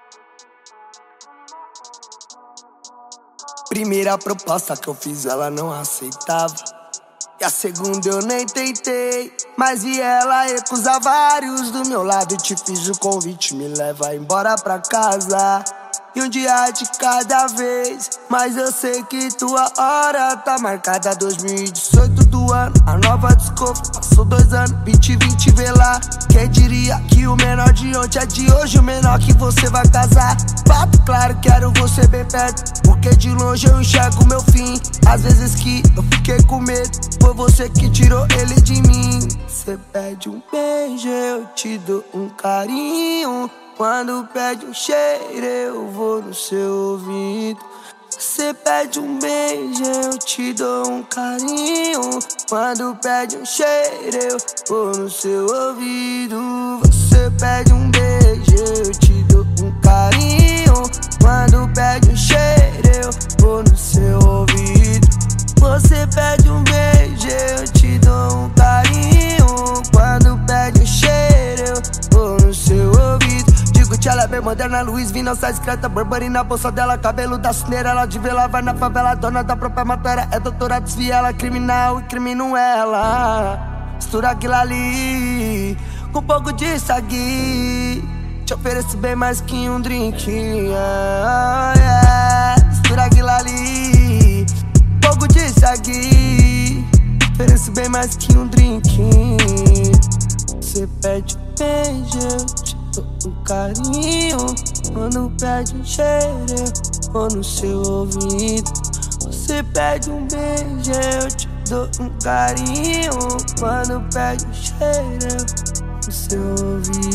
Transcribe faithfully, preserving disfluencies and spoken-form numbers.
Primeira proposta que eu fiz, ela não aceitava. E a segunda eu nem tentei, mas vi ela recusar vários do meu lado. E te fiz o convite, me leva embora pra casa. E um dia de cada vez, mas eu sei que tua hora tá marcada. Dois mil e dezoito do ano, a nova desculpa, passou dois anos, vinte e vinte vê lá. Quem diria que o menor de ontem é de hoje o menor que você vai casar. Papo claro, quero você bem perto, porque de longe eu enxergo meu fim. Às vezes que eu fiquei com medo, foi você que tirou ele de mim. Cê pede um beijo, eu te dou um carinho. Quando pede um cheiro, eu vou no seu ouvido. Você pede um beijo, eu te dou um carinho. Quando pede um cheiro, eu vou no seu ouvido. Você pede um beijo, eu te dou um carinho. Quando pede um cheiro, eu vou no seu ouvido. Você pede um beijo, eu te dou um carinho. Quando pede um cheiro, eu vou no seu ouvido. Ela é bem moderna, Luiz V, não sai discreta. Burberry na bolsa dela, cabelo da cineira. Ela de vela, vai na favela, dona da própria matéria. É doutora, desvia ela, criminal, incrimino ela. Mistura aquilo ali com um pouco de sagui. Te ofereço bem mais que um drink, yeah, yeah. Mistura aquilo ali, um pouco de sagui. Ofereço bem mais que um drink. Você pede um beijo, eu te um carinho. Quando pede um cheiro, eu vou no seu ouvido. Você pede um beijo, eu te dou um carinho. Quando pede um cheiro, eu vou no seu ouvido.